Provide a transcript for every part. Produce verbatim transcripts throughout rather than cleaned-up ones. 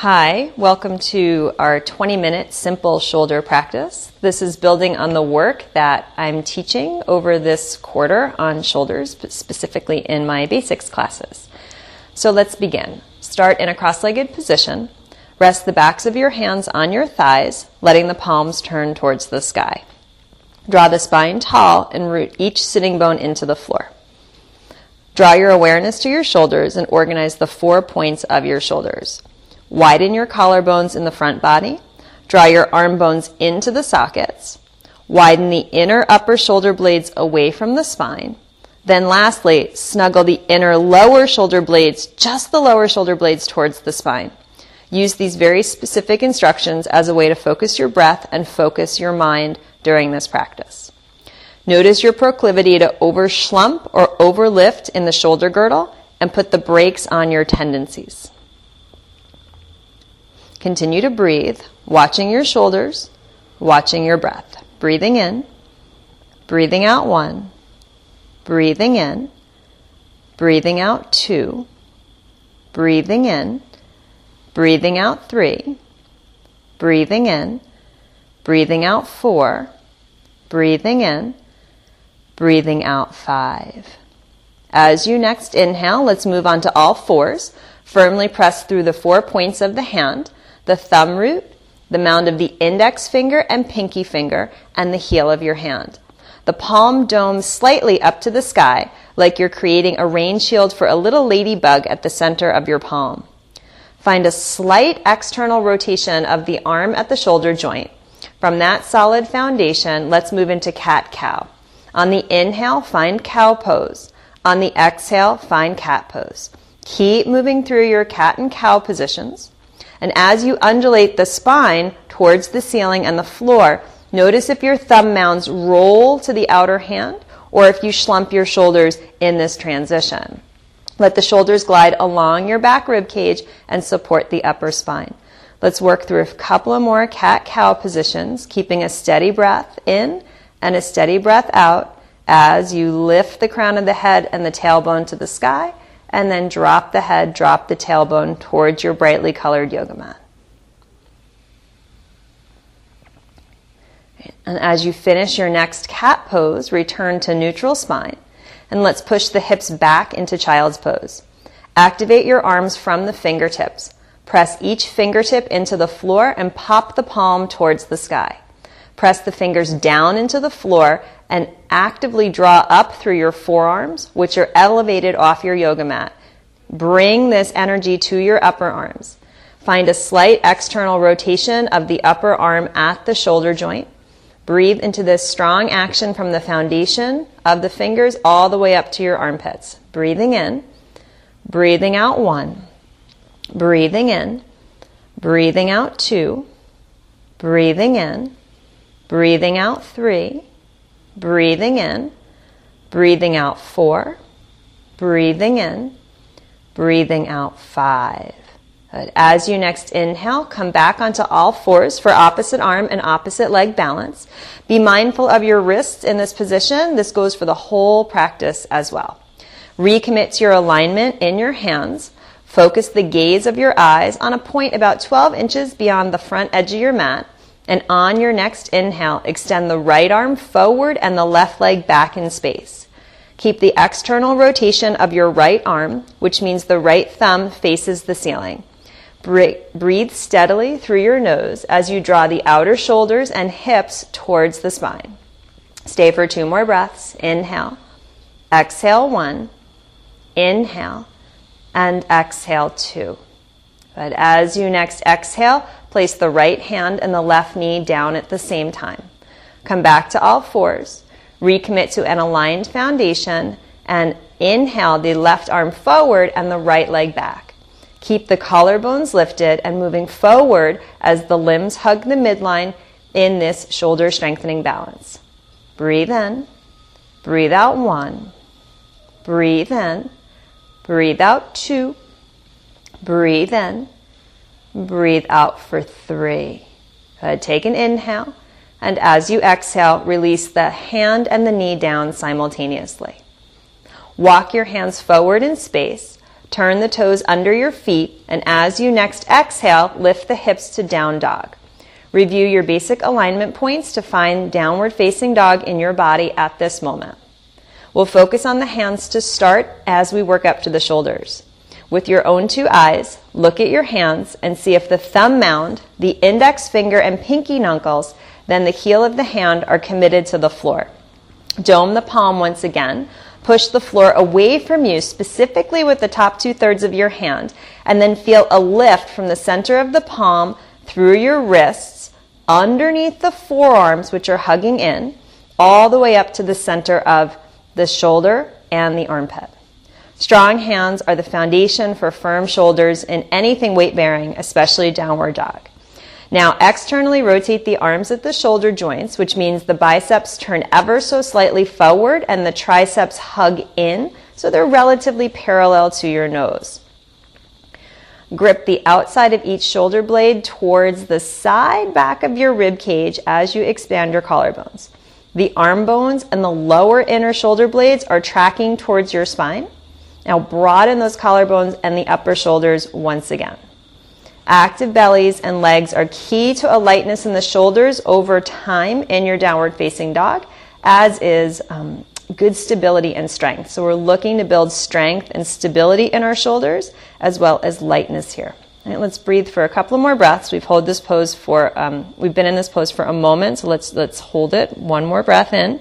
Hi, welcome to our twenty minute simple shoulder practice. This is building on the work that I'm teaching over this quarter on shoulders, specifically in my basics classes. So let's begin. Start in a cross-legged position. Rest the backs of your hands on your thighs, letting the palms turn towards the sky. Draw the spine tall and root each sitting bone into the floor. Draw your awareness to your shoulders and organize the four points of your shoulders. Widen your collarbones in the front body. Draw your arm bones into the sockets. Widen the inner upper shoulder blades away from the spine. Then lastly, snuggle the inner lower shoulder blades, just the lower shoulder blades, towards the spine. Use these very specific instructions as a way to focus your breath and focus your mind during this practice. Notice your proclivity to over-slump or over-lift in the shoulder girdle and put the brakes on your tendencies. Continue to breathe, watching your shoulders, watching your breath. Breathing in, breathing out one, breathing in, breathing out two, breathing in, breathing out three, breathing in, breathing out four, breathing in, breathing out five. As you next inhale, let's move on to all fours. Firmly press through the four points of the hand, the thumb root, the mound of the index finger and pinky finger, and the heel of your hand. The palm domes slightly up to the sky, like you're creating a rain shield for a little ladybug at the center of your palm. Find a slight external rotation of the arm at the shoulder joint. From that solid foundation, let's move into cat-cow. On the inhale, find cow pose. On the exhale, find cat pose. Keep moving through your cat and cow positions. And as you undulate the spine towards the ceiling and the floor, notice if your thumb mounds roll to the outer hand or if you slump your shoulders in this transition. Let the shoulders glide along your back rib cage and support the upper spine. Let's work through a couple of more cat-cow positions, keeping a steady breath in and a steady breath out as you lift the crown of the head and the tailbone to the sky, and then drop the head, drop the tailbone towards your brightly colored yoga mat. And as you finish your next cat pose, return to neutral spine, and let's push the hips back into child's pose. Activate your arms from the fingertips. Press each fingertip into the floor and pop the palm towards the sky. Press the fingers down into the floor and actively draw up through your forearms, which are elevated off your yoga mat. Bring this energy to your upper arms. Find a slight external rotation of the upper arm at the shoulder joint. Breathe into this strong action from the foundation of the fingers all the way up to your armpits. Breathing in, breathing out one, breathing in, breathing out two, breathing in, breathing out three, breathing in, breathing out four, breathing in, breathing out five. Good. As you next inhale, come back onto all fours for opposite arm and opposite leg balance. Be mindful of your wrists in this position. This goes for the whole practice as well. Recommit to your alignment in your hands. Focus the gaze of your eyes on a point about twelve inches beyond the front edge of your mat. And on your next inhale, extend the right arm forward and the left leg back in space. Keep the external rotation of your right arm, which means the right thumb faces the ceiling. Breathe steadily through your nose as you draw the outer shoulders and hips towards the spine. Stay for two more breaths. Inhale, exhale one, inhale, and exhale two. But as you next exhale, place the right hand and the left knee down at the same time. Come back to all fours. Recommit to an aligned foundation and inhale the left arm forward and the right leg back. Keep the collarbones lifted and moving forward as the limbs hug the midline in this shoulder strengthening balance. Breathe in, breathe out one, breathe in, breathe out two, breathe in, breathe out for three. Good. Take an inhale, and as you exhale, release the hand and the knee down simultaneously. Walk your hands forward in space. Turn the toes under your feet, and as you next exhale, lift the hips to down dog. Review your basic alignment points to find downward facing dog in your body at this moment. We'll focus on the hands to start as we work up to the shoulders. With your own two eyes, look at your hands and see if the thumb mound, the index finger, and pinky knuckles, then the heel of the hand are committed to the floor. Dome the palm once again. Push the floor away from you, specifically with the top two-thirds of your hand, and then feel a lift from the center of the palm through your wrists, underneath the forearms, which are hugging in, all the way up to the center of the shoulder and the armpit. Strong hands are the foundation for firm shoulders in anything weight-bearing, especially downward dog. Now, externally rotate the arms at the shoulder joints, which means the biceps turn ever so slightly forward and the triceps hug in, so they're relatively parallel to your nose. Grip the outside of each shoulder blade towards the side back of your rib cage as you expand your collarbones. The arm bones and the lower inner shoulder blades are tracking towards your spine. Now broaden those collarbones and the upper shoulders once again. Active bellies and legs are key to a lightness in the shoulders over time in your downward facing dog, as is um, good stability and strength. So we're looking to build strength and stability in our shoulders as well as lightness here. All right, let's breathe for a couple more breaths. We've hold this pose for um, we've been in this pose for a moment, so let's let's hold it. One more breath in,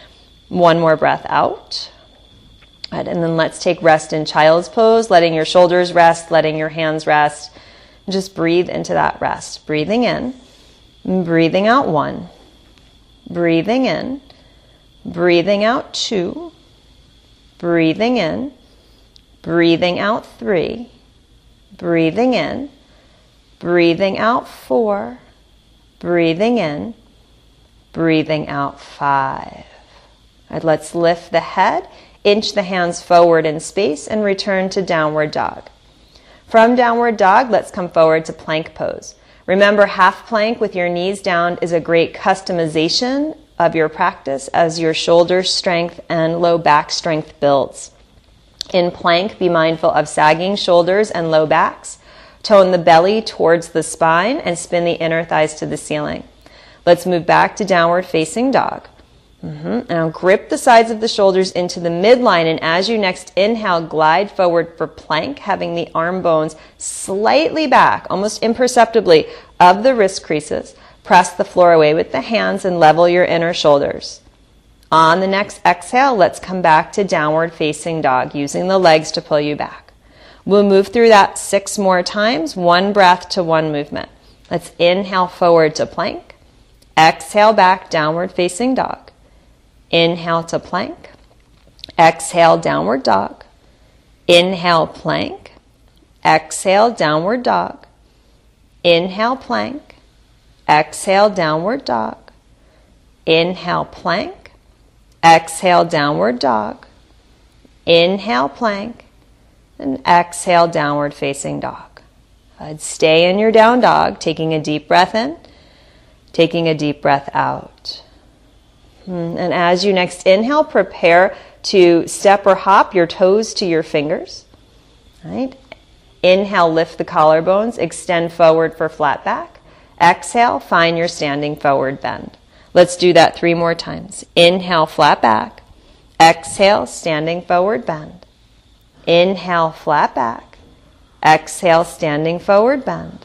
one more breath out, right, and then let's take rest in child's pose, letting your shoulders rest, letting your hands rest. Just breathe into that rest. Breathing in, breathing out one, breathing in, breathing out two, breathing in, breathing out three. Breathing in, breathing out four, breathing in, breathing out five. All right, let's lift the head, inch the hands forward in space, and return to downward dog. From downward dog, let's come forward to plank pose. Remember, half plank with your knees down is a great customization of your practice as your shoulder strength and low back strength builds. In plank, be mindful of sagging shoulders and low backs. Tone the belly towards the spine and spin the inner thighs to the ceiling. Let's move back to downward facing dog. Mm-hmm. Now grip the sides of the shoulders into the midline, and as you next inhale, glide forward for plank, having the arm bones slightly back, almost imperceptibly, of the wrist creases. Press the floor away with the hands and level your inner shoulders. On the next exhale, let's come back to downward facing dog, using the legs to pull you back. We'll move through that six more times, one breath to one movement. Let's inhale forward to plank. Exhale back, downward facing dog. Inhale to plank. Exhale, downward dog. Inhale, plank. Exhale, downward dog. Inhale, plank. Exhale, downward dog. Inhale, plank. Exhale, downward dog. Inhale, plank. And exhale, downward facing dog. I'd stay in your down dog, taking a deep breath in, taking a deep breath out. And as you next inhale, prepare to step or hop your toes to your fingers. Right? Inhale, lift the collarbones, extend forward for flat back. Exhale, find your standing forward bend. Let's do that three more times. Inhale, flat back. Exhale, standing forward bend. Inhale, flat back. Exhale, standing forward bend.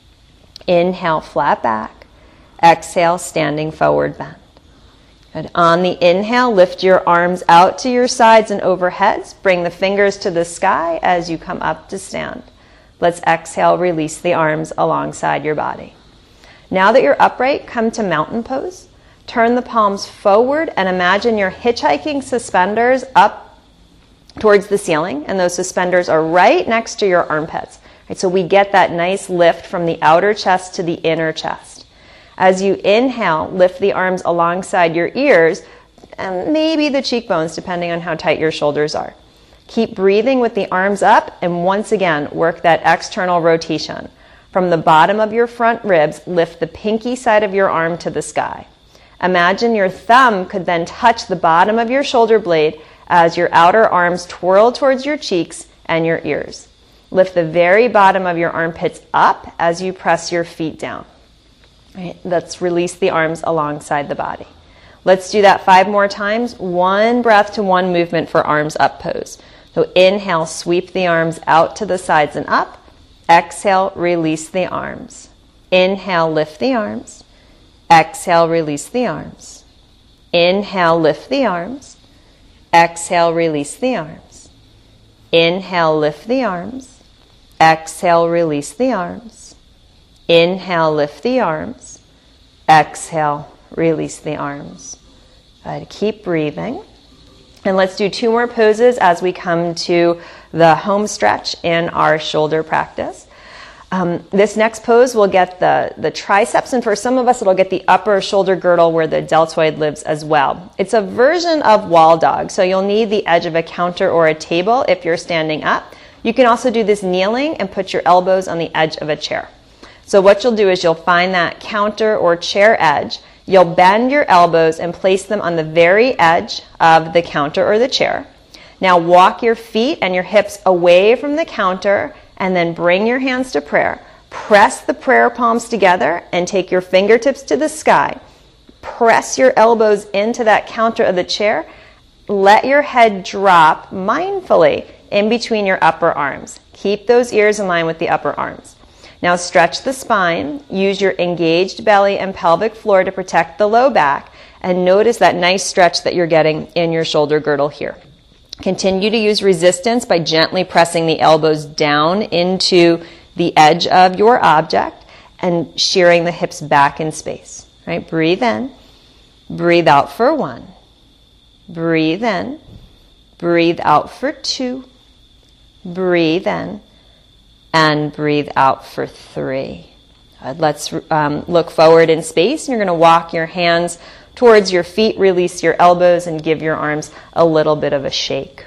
Inhale, flat back. Exhale, standing forward bend. And on the inhale, lift your arms out to your sides and overheads. Bring the fingers to the sky as you come up to stand. Let's exhale, release the arms alongside your body. Now that you're upright, come to mountain pose. Turn the palms forward and imagine your hitchhiking suspenders up towards the ceiling, and those suspenders are right next to your armpits. Right, so we get that nice lift from the outer chest to the inner chest. As you inhale, lift the arms alongside your ears and maybe the cheekbones, depending on how tight your shoulders are. Keep breathing with the arms up, and once again, work that external rotation. From the bottom of your front ribs, lift the pinky side of your arm to the sky. Imagine your thumb could then touch the bottom of your shoulder blade as your outer arms twirl towards your cheeks and your ears. Lift the very bottom of your armpits up as you press your feet down. Right? Let's release the arms alongside the body. Let's do that five more times. One breath to one movement for arms up pose. So inhale, sweep the arms out to the sides and up. Exhale, release the arms. Inhale, lift the arms. Exhale, release the arms. Inhale, lift the arms. Exhale, release the arms. Inhale, lift the arms. Exhale, release the arms. Inhale, lift the arms. Exhale, release the arms. Good. Keep breathing. And let's do two more poses as we come to the home stretch in our shoulder practice. Um, this next pose will get the, the triceps, and for some of us it'll get the upper shoulder girdle where the deltoid lives as well. It's a version of wall dog, so you'll need the edge of a counter or a table if you're standing up. You can also do this kneeling and put your elbows on the edge of a chair. So what you'll do is you'll find that counter or chair edge, you'll bend your elbows and place them on the very edge of the counter or the chair. Now walk your feet and your hips away from the counter and then bring your hands to prayer. Press the prayer palms together and take your fingertips to the sky. Press your elbows into that counter of the chair. Let your head drop mindfully in between your upper arms. Keep those ears in line with the upper arms. Now stretch the spine. Use your engaged belly and pelvic floor to protect the low back. And notice that nice stretch that you're getting in your shoulder girdle here. Continue to use resistance by gently pressing the elbows down into the edge of your object and shearing the hips back in space. Right? Breathe in. Breathe out for one. Breathe in. Breathe out for two. Breathe in. And breathe out for three. Good. Let's um, look forward in space. You're going to walk your hands towards your feet, release your elbows, and give your arms a little bit of a shake.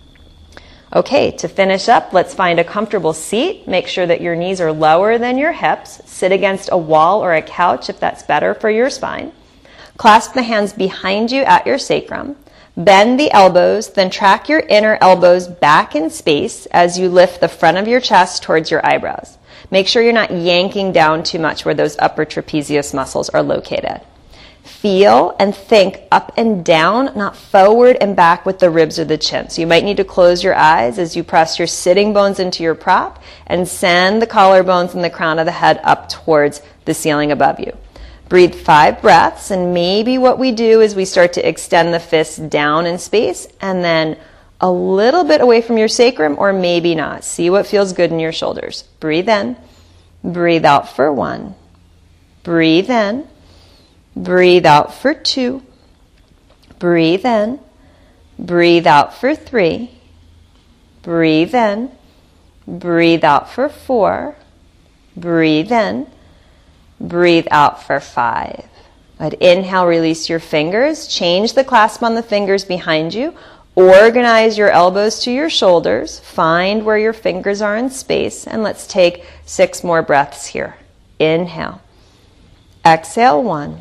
Okay, to finish up, let's find a comfortable seat. Make sure that your knees are lower than your hips. Sit against a wall or a couch if that's better for your spine. Clasp the hands behind you at your sacrum. Bend the elbows, then track your inner elbows back in space as you lift the front of your chest towards your eyebrows. Make sure you're not yanking down too much where those upper trapezius muscles are located. Feel and think up and down, not forward and back with the ribs or the chin. So you might need to close your eyes as you press your sitting bones into your prop and send the collarbones and the crown of the head up towards the ceiling above you. Breathe five breaths, and maybe what we do is we start to extend the fists down in space and then a little bit away from your sacrum, or maybe not. See what feels good in your shoulders. Breathe in. Breathe out for one. Breathe in. Breathe out for two. Breathe in. Breathe out for three. Breathe in. Breathe out for four. Breathe in. Breathe out for five. Good. Inhale, release your fingers. Change the clasp on the fingers behind you. Organize your elbows to your shoulders. Find where your fingers are in space. And let's take six more breaths here. Inhale. Exhale, one.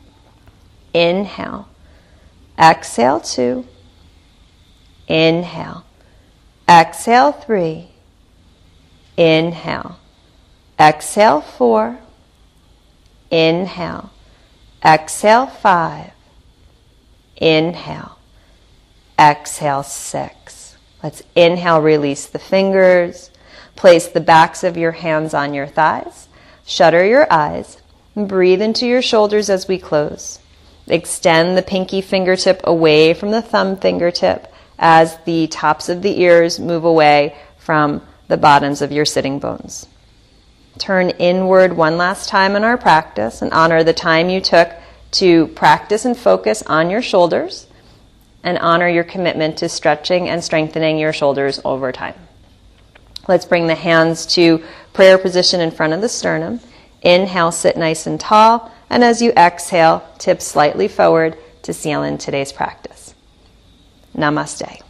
Inhale. Exhale, two. Inhale. Exhale, three. Inhale. Exhale, four. Inhale. Exhale, five. Inhale. Exhale, six. Let's inhale, release the fingers. Place the backs of your hands on your thighs. Shutter your eyes. Breathe into your shoulders as we close. Extend the pinky fingertip away from the thumb fingertip as the tops of the ears move away from the bottoms of your sitting bones. Turn inward one last time in our practice and honor the time you took to practice and focus on your shoulders, and honor your commitment to stretching and strengthening your shoulders over time. Let's bring the hands to prayer position in front of the sternum. Inhale, sit nice and tall, and as you exhale, tip slightly forward to seal in today's practice. Namaste.